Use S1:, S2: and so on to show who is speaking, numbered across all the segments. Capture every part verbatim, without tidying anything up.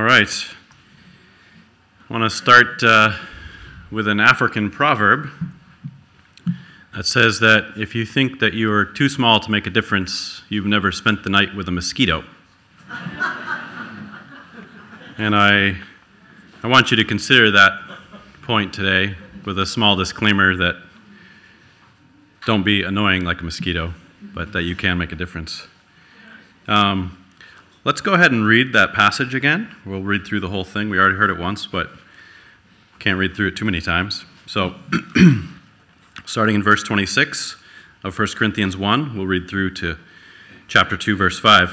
S1: right. I want to start uh, with an African proverb that says that if you think that you are too small to make a difference, you've never spent the night with a mosquito. And I, I want you to consider that point today with a small disclaimer that don't be annoying like a mosquito, but that you can make a difference. Um, let's go ahead and read that passage again. We'll read through the whole thing. We already heard it once, but can't read through it too many times. So, starting in verse twenty-six of First Corinthians one, we'll read through to chapter two, verse five.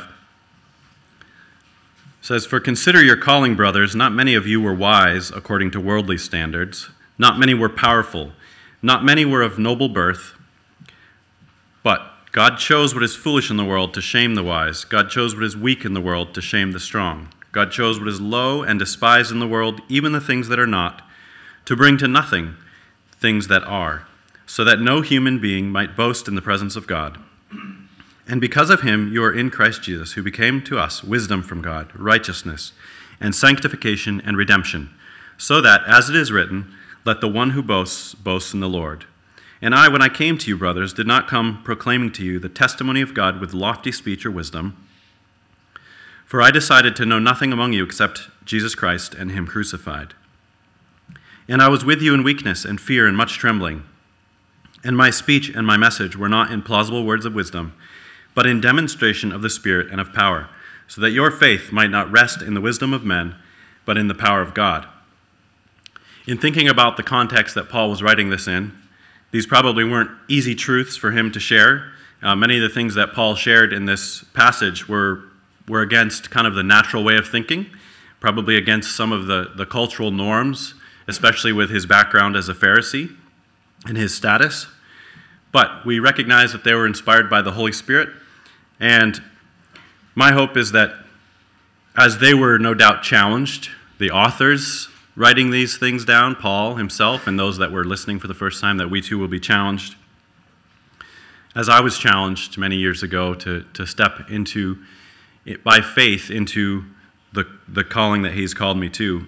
S1: It says, "For consider your calling, brothers. Not many of you were wise according to worldly standards. Not many were powerful. Not many were of noble birth. But God chose what is foolish in the world to shame the wise. God chose what is weak in the world to shame the strong. God chose what is low and despised in the world, even the things that are not, to bring to nothing things that are, so that no human being might boast in the presence of God. And because of him you are in Christ Jesus, who became to us wisdom from God, righteousness, and sanctification and redemption, so that, as it is written, let the one who boasts boast in the Lord. And I, when I came to you, brothers, did not come proclaiming to you the testimony of God with lofty speech or wisdom, for I decided to know nothing among you except Jesus Christ and him crucified. And I was with you in weakness and fear and much trembling. And my speech and my message were not in plausible words of wisdom, but in demonstration of the Spirit and of power, so that your faith might not rest in the wisdom of men, but in the power of God." In thinking about the context that Paul was writing this in, these probably weren't easy truths for him to share. Uh, many of the things that Paul shared in this passage were, were against kind of the natural way of thinking, probably against some of the, the cultural norms, especially with his background as a Pharisee and his status. But we recognize that they were inspired by the Holy Spirit. And my hope is that as they were no doubt challenged, the authors writing these things down, Paul himself, and those that were listening for the first time, that we too will be challenged. As I was challenged many years ago to, to step into, by faith, into the, the calling that he's called me to.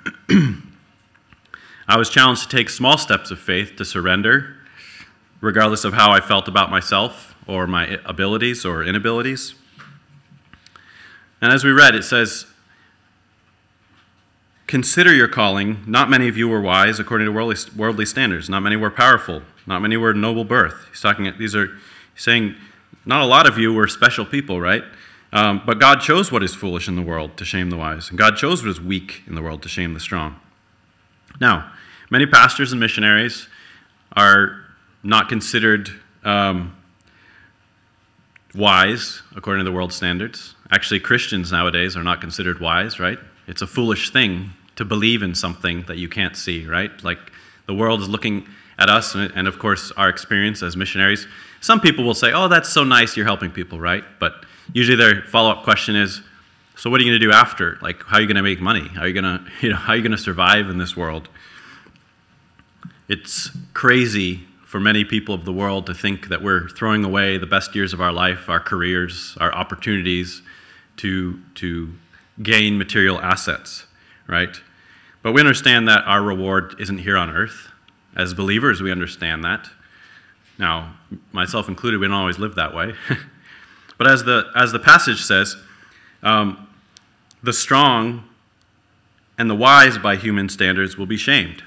S1: I was challenged to take small steps of faith, to surrender, regardless of how I felt about myself or my abilities or inabilities. And as we read, it says, "Consider your calling. Not many of you were wise according to worldly, worldly standards. Not many were powerful. Not many were noble birth." He's talking. These are he's saying, not a lot of you were special people, right? Um, but God chose what is foolish in the world to shame the wise, and God chose what is weak in the world to shame the strong. Now, many pastors and missionaries are not considered um, wise according to the world standards. Actually, Christians nowadays are not considered wise, right? It's a foolish thing to believe in something that you can't see, right? Like the world is looking at us, and, and of course our experience as missionaries. Some people will say, "Oh, that's so nice, you're helping people," right? But usually their follow-up question is, "So what are you going to do after? Like, how are you going to make money? How are you going to, you know, how are you going to survive in this world?" It's crazy for many people of the world to think that we're throwing away the best years of our life, our careers, our opportunities to to gain material assets, right? But we understand that our reward isn't here on earth. As believers, we understand that. Now, myself included, we don't always live that way. But as the as the passage says, um, the strong and the wise by human standards will be shamed.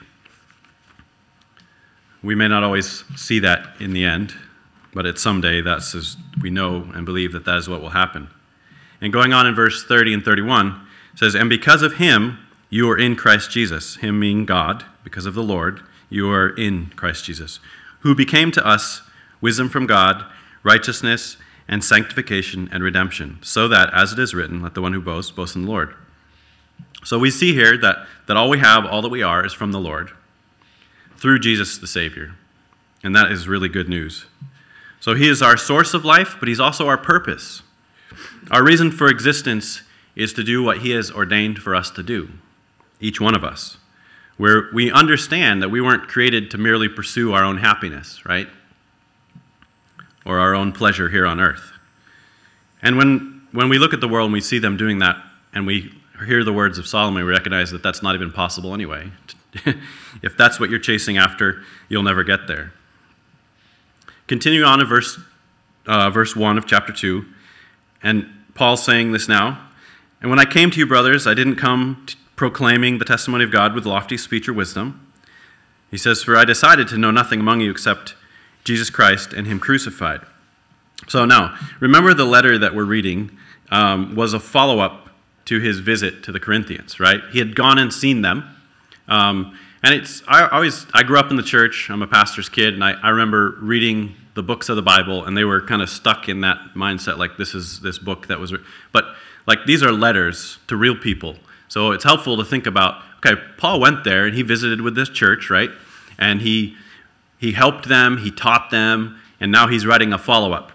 S1: We may not always see that in the end, but at someday that's as we know and believe that that is what will happen. And going on in verse thirty and thirty-one, it says, "And because of him you are in Christ Jesus," him meaning God, because of the Lord, you are in Christ Jesus, "who became to us wisdom from God, righteousness and sanctification and redemption, so that, as it is written, let the one who boasts, boast in the Lord." So we see here that, that all we have, all that we are, is from the Lord, through Jesus the Savior. And that is really good news. So he is our source of life, but he's also our purpose. Our reason for existence is to do what he has ordained for us to do, each one of us. Where we understand that we weren't created to merely pursue our own happiness, right? Or our own pleasure here on earth. And when, when we look at the world and we see them doing that, and we hear the words of Solomon, we recognize that that's not even possible anyway. If that's what you're chasing after, you'll never get there. Continue on in verse, uh, verse one of chapter two, and Paul's saying this now. And when I came to you, brothers, I didn't come t- proclaiming the testimony of God with lofty speech or wisdom. He says, for I decided to know nothing among you except Jesus Christ and him crucified. So now, remember the letter that we're reading um, was a follow-up to his visit to the Corinthians, right? He had gone and seen them. Um, and it's, I always, I grew up in the church. I'm a pastor's kid, and I, I remember reading the books of the Bible, and they were kind of stuck in that mindset, like this is this book that was, but like these are letters to real people. So it's helpful to think about, okay, Paul went there and he visited with this church, right? And he he helped them, he taught them, and now he's writing a follow-up,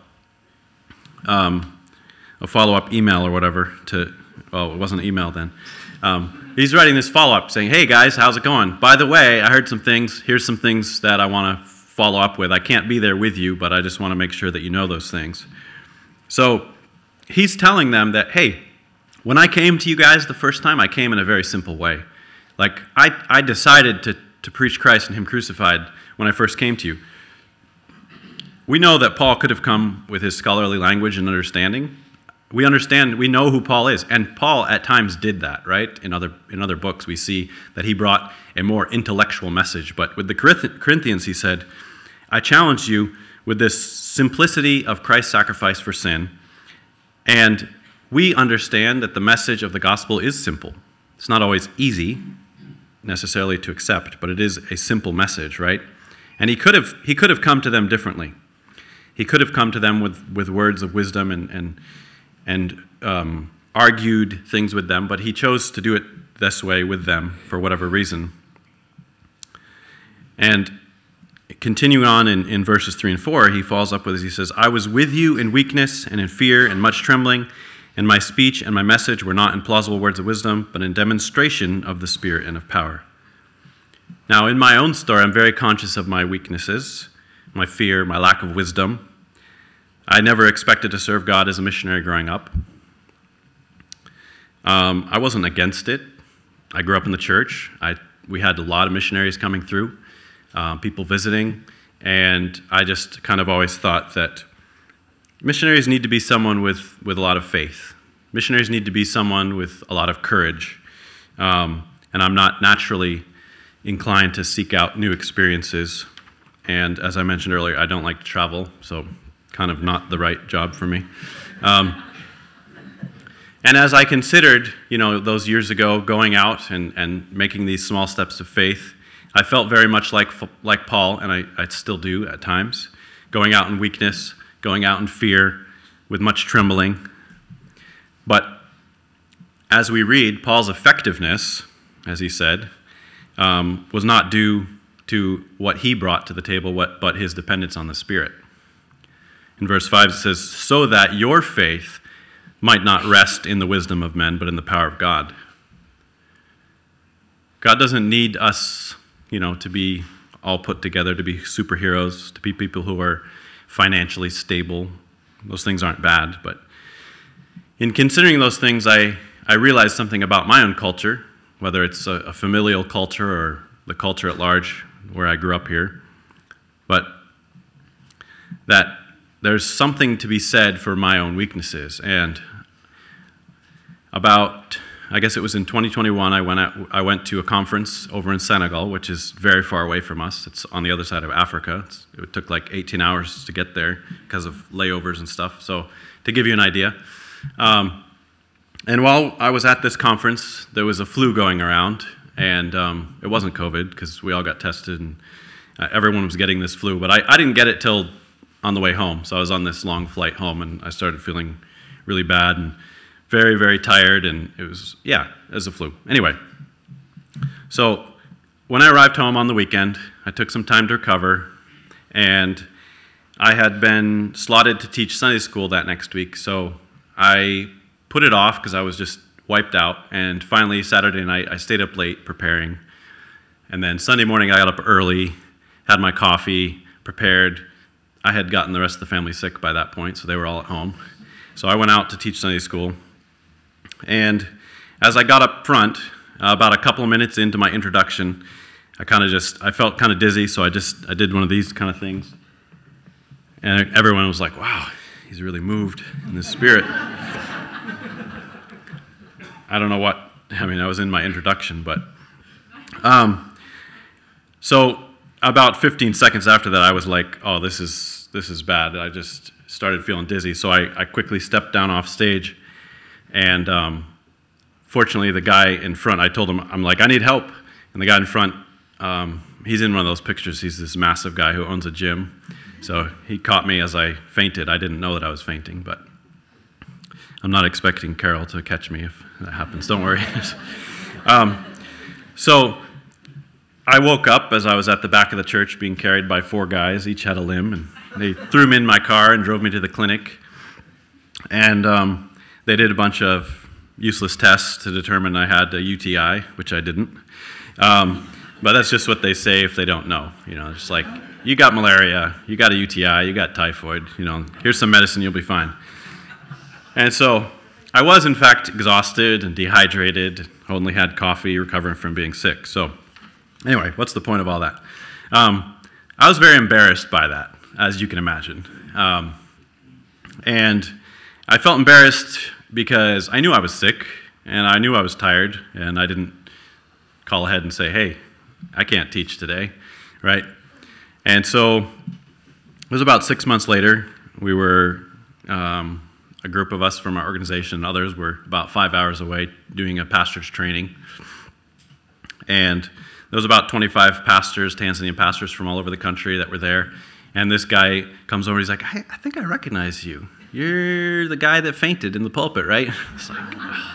S1: um, a follow-up email or whatever to, well, it wasn't an email then. Um, he's writing this follow-up saying, hey guys, how's it going? By the way, I heard some things, here's some things that I want to follow up with. I can't be there with you, but I just want to make sure that you know those things. So he's telling them that, hey, when I came to you guys the first time, I came in a very simple way. Like, I, I decided to, to preach Christ and him crucified when I first came to you. We know that Paul could have come with his scholarly language and understanding. We understand, we know who Paul is, and Paul at times did that, right? In other in other books, we see that he brought a more intellectual message. But with the Corinthians, he said, I challenge you with this simplicity of Christ's sacrifice for sin, and we understand that the message of the gospel is simple. It's not always easy necessarily to accept, but it is a simple message, right? And he could have he could have come to them differently. He could have come to them with, with words of wisdom and and and um, argued things with them, but he chose to do it this way with them for whatever reason. And continuing on in, in verses three and four, he follows up with this. He says, I was with you in weakness and in fear and much trembling, and my speech and my message were not in plausible words of wisdom, but in demonstration of the Spirit and of power. Now, in my own story, I'm very conscious of my weaknesses, my fear, my lack of wisdom. I never expected to serve God as a missionary growing up. Um, I wasn't against it. I grew up in the church. I, we had a lot of missionaries coming through, uh, people visiting, and I just kind of always thought that missionaries need to be someone with, with a lot of faith. Missionaries need to be someone with a lot of courage. Um, and I'm not naturally inclined to seek out new experiences. And as I mentioned earlier, I don't like to travel, so kind of not the right job for me. Um, and as I considered, you know, those years ago, going out and, and making these small steps of faith, I felt very much like like Paul, and I, I still do at times, going out in weakness, going out in fear, with much trembling. But as we read, Paul's effectiveness, as he said, um, was not due to what he brought to the table, what, but his dependence on the Spirit. In verse five, it says, so that your faith might not rest in the wisdom of men, but in the power of God. God doesn't need us, you know, to be all put together, to be superheroes, to be people who are financially stable. Those things aren't bad, but in considering those things, I, I realized something about my own culture, whether it's a, a familial culture or the culture at large where I grew up here, but that there's something to be said for my own weaknesses. And about, I guess it was in twenty twenty-one, I went, at, I went to a conference over in Senegal, which is very far away from us. It's on the other side of Africa. It's, it took like eighteen hours to get there because of layovers and stuff. So to give you an idea. Um, and while I was at this conference, there was a flu going around, and um, it wasn't COVID because we all got tested and uh, everyone was getting this flu. But I, I didn't get it till on the way home. So I was on this long flight home, and I started feeling really bad and very, very tired, and it was, yeah, it was a flu. Anyway, so when I arrived home on the weekend, I took some time to recover, and I had been slotted to teach Sunday school that next week, so I put it off because I was just wiped out, and finally Saturday night I stayed up late preparing, and then Sunday morning I got up early, had my coffee, prepared. I had gotten the rest of the family sick by that point, so they were all at home. So I went out to teach Sunday school. And as I got up front, uh, about a couple of minutes into my introduction, I kind of just, I felt kind of dizzy, so I just, I did one of these kind of things. And everyone was like, wow, he's really moved in the spirit. I don't know what, I mean, I was in my introduction, but, um, so about fifteen seconds after that, I was like, oh, this is, this is bad. I just started feeling dizzy, so I, I quickly stepped down off stage, and um, fortunately, the guy in front, I told him, I'm like, I need help, and the guy in front, um, he's in one of those pictures. He's this massive guy who owns a gym, so he caught me as I fainted. I didn't know that I was fainting, but I'm not expecting Carol to catch me if that happens. Don't worry. um, so I woke up as I was at the back of the church being carried by four guys. Each had a limb, and they threw me in my car and drove me to the clinic. And um, they did a bunch of useless tests to determine I had a U T I, which I didn't. Um, but that's just what they say if they don't know. You know, just like, you got malaria, you got a U T I, you got typhoid, you know, here's some medicine, you'll be fine. And so I was, in fact, exhausted and dehydrated, only had coffee, recovering from being sick. So anyway, what's the point of all that? Um, I was very embarrassed by that, as you can imagine. Um, and I felt embarrassed because I knew I was sick, and I knew I was tired, and I didn't call ahead and say, hey, I can't teach today, right? And so it was about six months later. We were, um, a group of us from our organization and others were about five hours away doing a pastor's training. And there was about twenty-five pastors, Tanzanian pastors from all over the country that were there. And this guy comes over, he's like, I, I think I recognize you. You're the guy that fainted in the pulpit, right? It's like,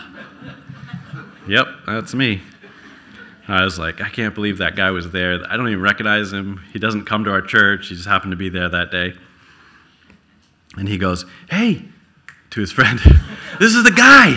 S1: yep, that's me. I was like, I can't believe that guy was there. I don't even recognize him. He doesn't come to our church. He just happened to be there that day. And he goes, hey, to his friend, this is the guy.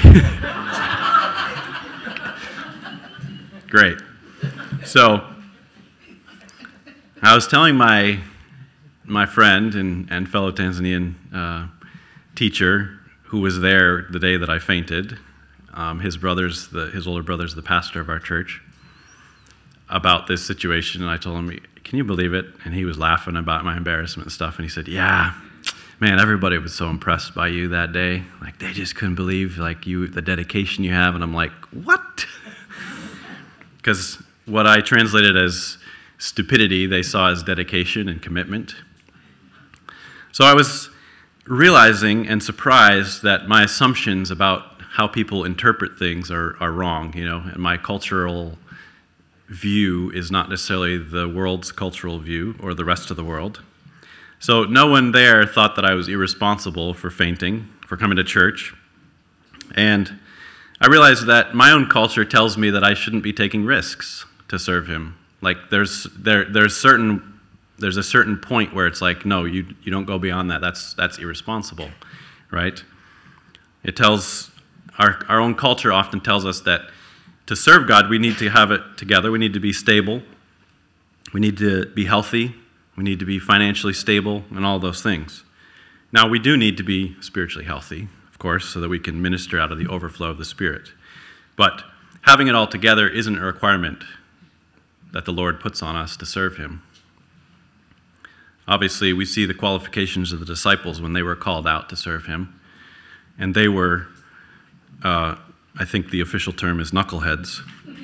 S1: Great. So I was telling my my friend and, and fellow Tanzanian uh, teacher who was there the day that I fainted, um, his brother's the, his older brother's the pastor of our church, about this situation, and I told him, can you believe it? And he was laughing about my embarrassment and stuff, and he said, yeah, man, everybody was so impressed by you that day. Like, they just couldn't believe, like, you, the dedication you have. And I'm like, what? Because what I translated as stupidity, they saw as dedication and commitment. So I was realizing and surprised that my assumptions about how people interpret things are, are wrong, you know, and my cultural view is not necessarily the world's cultural view or the rest of the world. So no one there thought that I was irresponsible for fainting, for coming to church. And I realized that my own culture tells me that I shouldn't be taking risks to serve him. Like, there's there there's certain there's a certain point where it's like, no, you you don't go beyond that. That's that's irresponsible, right? It tells our our own culture often tells us that to serve God, we need to have it together. We need to be stable. We need to be healthy. We need to be financially stable and all those things. Now, we do need to be spiritually healthy, of course, so that we can minister out of the overflow of the Spirit. But having it all together isn't a requirement that the Lord puts on us to serve him. Obviously, we see the qualifications of the disciples when they were called out to serve him. And they were, uh, I think the official term is knuckleheads.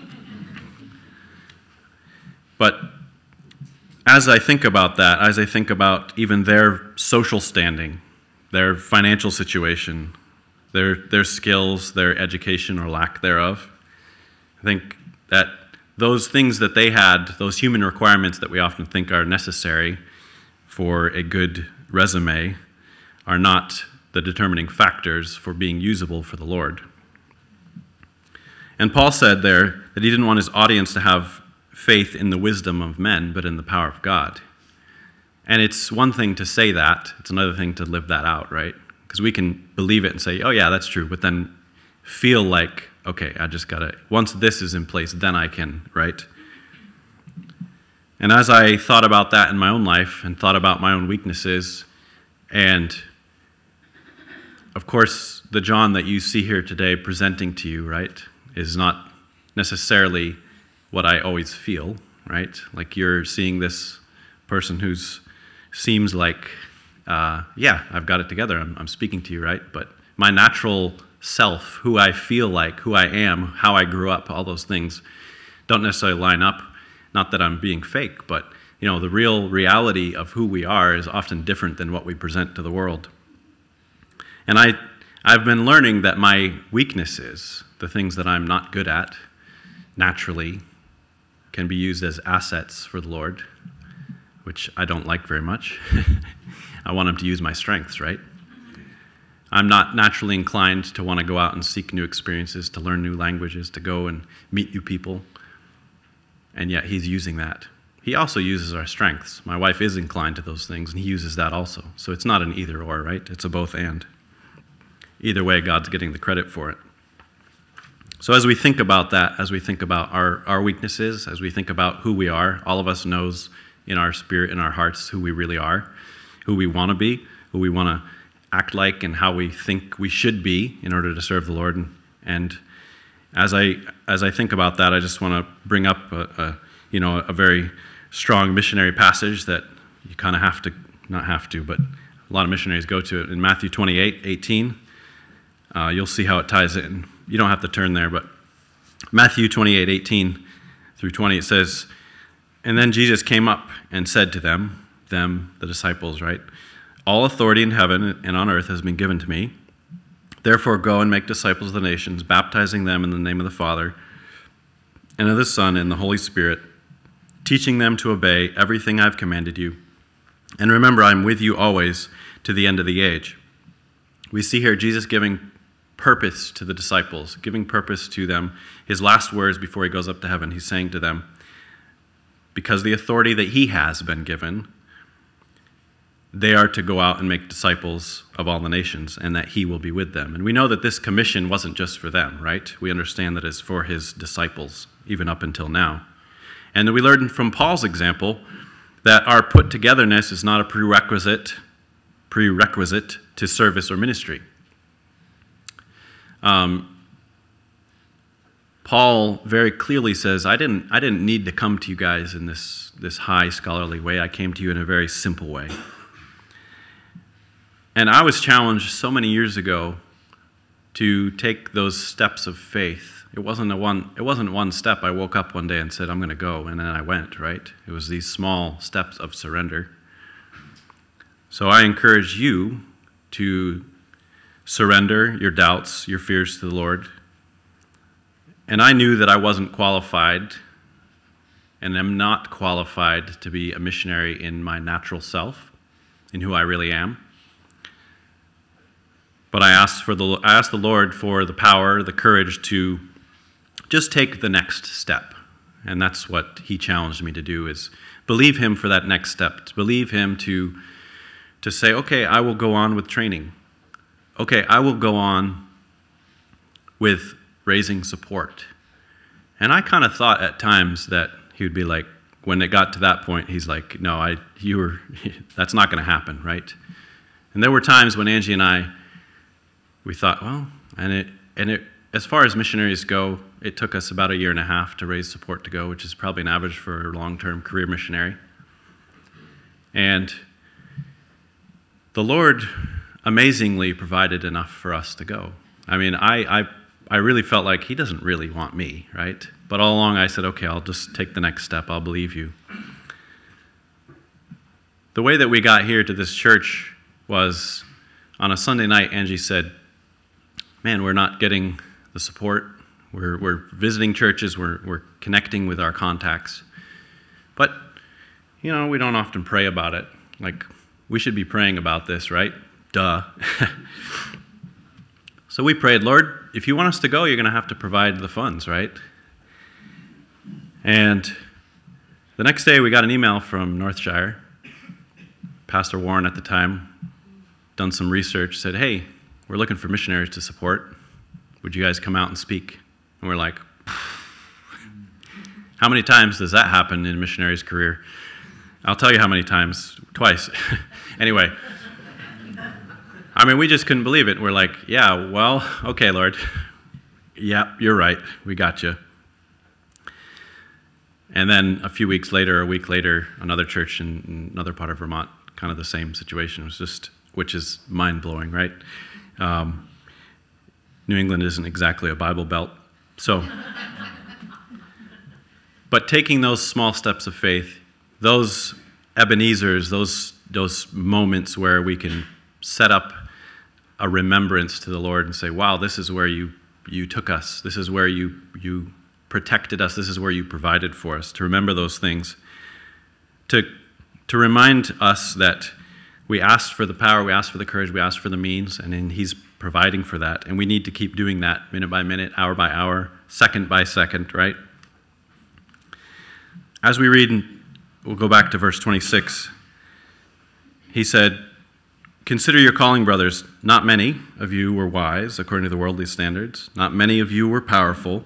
S1: But as I think about that, as I think about even their social standing, their financial situation, their their skills, their education or lack thereof, I think that those things that they had, those human requirements that we often think are necessary for a good resume, are not the determining factors for being usable for the Lord. And Paul said there that he didn't want his audience to have faith in the wisdom of men, but in the power of God. And it's one thing to say that, it's another thing to live that out, right? Because we can believe it and say, oh yeah, that's true, but then feel like, okay, I just gotta, once this is in place, then I can, right? And as I thought about that in my own life and thought about my own weaknesses, and of course, the John that you see here today presenting to you, right? is not necessarily what I always feel, right? Like you're seeing this person who's seems like, uh, yeah, I've got it together. I'm, I'm speaking to you, right? But my natural self, who I feel like, who I am, how I grew up, all those things don't necessarily line up. Not that I'm being fake, but you know, the real reality of who we are is often different than what we present to the world. And I, I've been learning that my weaknesses, the things that I'm not good at, naturally can be used as assets for the Lord, which I don't like very much. I want him to use my strengths, right? I'm not naturally inclined to want to go out and seek new experiences, to learn new languages, to go and meet new people. And yet he's using that. He also uses our strengths. My wife is inclined to those things, and he uses that also. So it's not an either or, right? It's a both and. Either way, God's getting the credit for it. So as we think about that, as we think about our, our weaknesses, as we think about who we are, all of us knows in our spirit, in our hearts, who we really are, who we want to be, who we want to act like, and how we think we should be in order to serve the Lord. And, and as I as I think about that, I just want to bring up a, a you know a very strong missionary passage that you kind of have to, not have to, but a lot of missionaries go to it. In Matthew twenty-eight eighteen, uh, you'll see how it ties in. You don't have to turn there, but Matthew twenty-eight eighteen through twenty, it says, "And then Jesus came up and said to them," them, the disciples, right? "All authority in heaven and on earth has been given to me. Therefore go and make disciples of the nations, baptizing them in the name of the Father and of the Son and the Holy Spirit, teaching them to obey everything I've commanded you. And remember, I'm with you always to the end of the age." We see here Jesus giving purpose to the disciples, giving purpose to them. His last words before he goes up to heaven, he's saying to them, because the authority that he has been given, they are to go out and make disciples of all the nations, and that he will be with them. And we know that this commission wasn't just for them, right? We understand that it's for his disciples, even up until now. And we learned from Paul's example that our put-togetherness is not a prerequisite, prerequisite to service or ministry. Um, Paul very clearly says, I didn't, I didn't need to come to you guys in this, this high scholarly way. I came to you in a very simple way. And I was challenged so many years ago to take those steps of faith. It wasn't a one, it wasn't one step. I woke up one day and said, I'm going to go, and then I went, right? It was these small steps of surrender. So I encourage you to surrender your doubts, your fears to the Lord. And I knew that I wasn't qualified, and am not qualified to be a missionary in my natural self, in who I really am. But I asked for the I asked the Lord for the power, the courage to just take the next step. And that's what he challenged me to do, is believe him for that next step. To believe him to, to say, okay, I will go on with training. Okay, I will go on with raising support. And I kind of thought at times that he would be like, when it got to that point, he's like, no, I, you were, that's not going to happen, right? And there were times when Angie and I, we thought, well, and it, and it, as far as missionaries go, it took us about a year and a half to raise support to go, which is probably an average for a long-term career missionary. And the Lord amazingly provided enough for us to go. I mean, I, I, I really felt like he doesn't really want me, right? But all along I said, okay, I'll just take the next step. I'll believe you. The way that we got here to this church was on a Sunday night, Angie said, man, we're not getting the support. We're, we're visiting churches. We're, we're connecting with our contacts. But, you know, we don't often pray about it. Like, we should be praying about this, right? Duh. So we prayed, Lord, if you want us to go, you're going to have to provide the funds, right? And the next day we got an email from Northshire. Pastor Warren at the time done some research, said, hey, we're looking for missionaries to support. Would you guys come out and speak? And we're like, how many times does that happen in a missionary's career? I'll tell you how many times. Twice. Anyway. I mean, we just couldn't believe it. We're like, yeah, well, okay, Lord. yeah, you're right. We got you. And then a few weeks later, a week later, another church in, in another part of Vermont, kind of the same situation. It was just, which is mind-blowing, right? Um, New England isn't exactly a Bible belt. So, but taking those small steps of faith, those Ebenezers, those those moments where we can set up a remembrance to the Lord and say, wow, this is where you you took us. This is where you you protected us. This is where you provided for us. To remember those things. To to remind us that we asked for the power, we asked for the courage, we asked for the means, and then he's providing for that. And we need to keep doing that minute by minute, hour by hour, second by second, right? As we read, we'll go back to verse twenty-six. He said, "Consider your calling, brothers. Not many of you were wise, according to the worldly standards. Not many of you were powerful."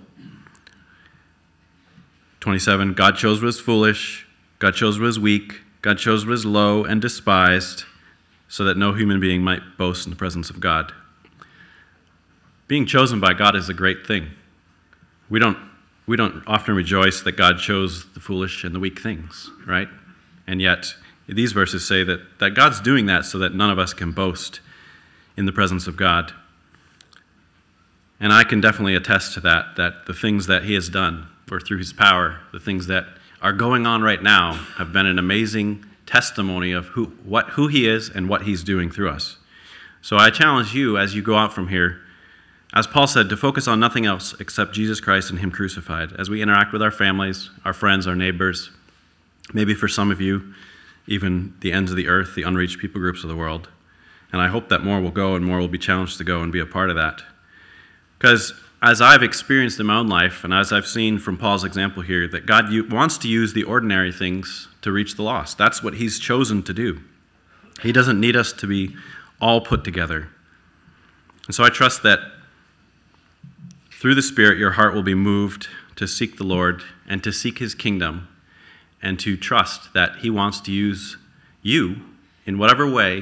S1: twenty-seven, God chose what was foolish. God chose what was weak. God chose what was low and despised, so that no human being might boast in the presence of God. Being chosen by God is a great thing. We don't we don't often rejoice that God chose the foolish and the weak things, right? And yet, these verses say that, that God's doing that so that none of us can boast in the presence of God. And I can definitely attest to that, that the things that he has done, or through his power, the things that are going on right now have been an amazing testimony of who what who he is and what he's doing through us. So I challenge you as you go out from here, as Paul said, to focus on nothing else except Jesus Christ and him crucified. As we interact with our families, our friends, our neighbors, maybe for some of you, even the ends of the earth, the unreached people groups of the world. And I hope that more will go and more will be challenged to go and be a part of that. Because as I've experienced in my own life, and as I've seen from Paul's example here, that God wants to use the ordinary things to reach the lost. That's what he's chosen to do. He doesn't need us to be all put together. And so I trust that through the Spirit, your heart will be moved to seek the Lord and to seek his kingdom, and to trust that he wants to use you in whatever way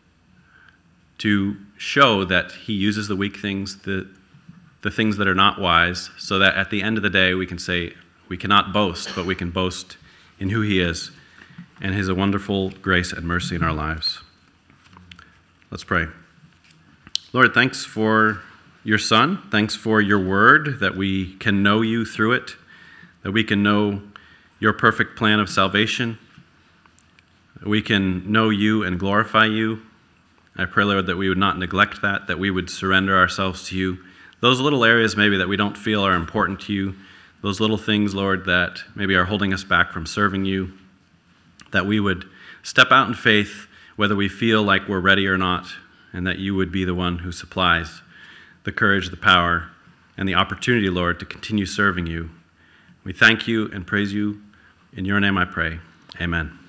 S1: to show that he uses the weak things, the the things that are not wise, so that at the end of the day we can say, we cannot boast, but we can boast in who he is and his wonderful grace and mercy in our lives. Let's pray. Lord, thanks for your Son. Thanks for your word, that we can know you through it, that we can know your perfect plan of salvation. We can know you and glorify you. I pray, Lord, that we would not neglect that, that we would surrender ourselves to you. Those little areas maybe that we don't feel are important to you, those little things, Lord, that maybe are holding us back from serving you, that we would step out in faith, whether we feel like we're ready or not, and that you would be the one who supplies the courage, the power, and the opportunity, Lord, to continue serving you. We thank you and praise you. In your name I pray. Amen.